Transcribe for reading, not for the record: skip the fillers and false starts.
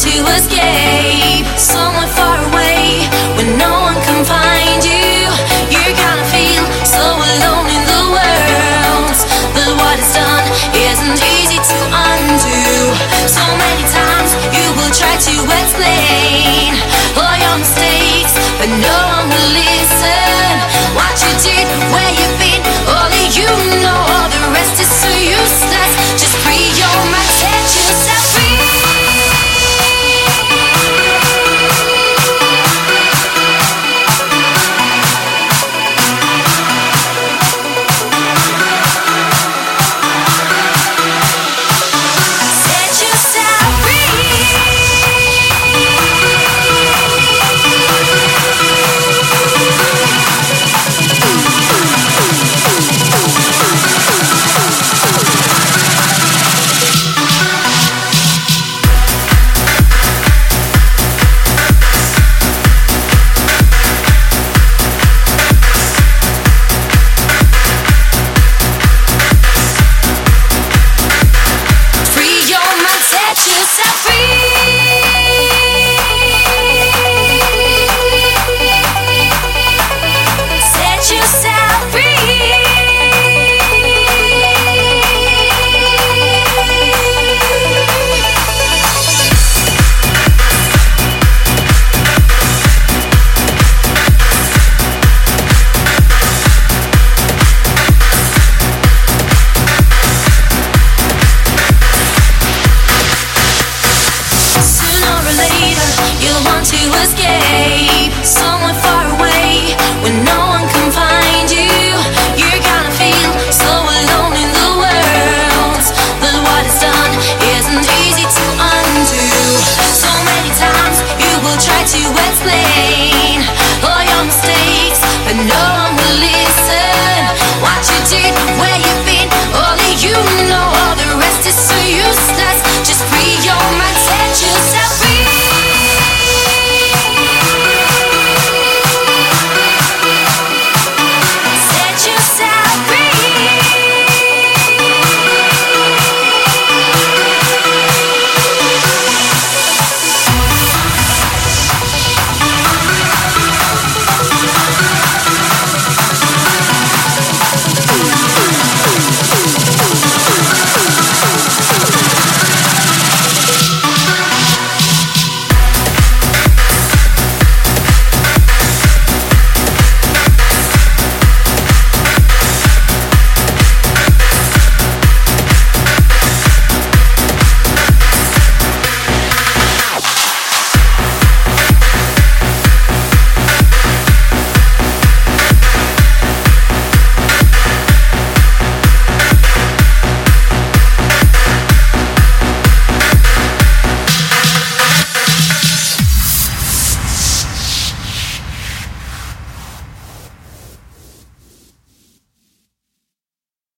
to escape somewhere far away where no one can find you. You're gonna feel so alone in the world, but what is done isn't easy to undo. So many times you will try to explain all your mistakes, but no one will listen. What you did, where you've been, only you know. All the rest is so useless. Just free your mind, set yourself free. Escape